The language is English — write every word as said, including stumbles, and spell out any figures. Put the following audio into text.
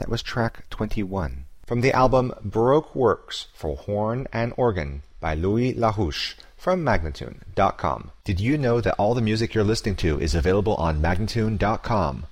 That was track twenty-one. From the album Baroque Works for Horn and Organ by Louis Larouche from Magnatune dot com. Did you know that all the music you're listening to is available on Magnatune dot com?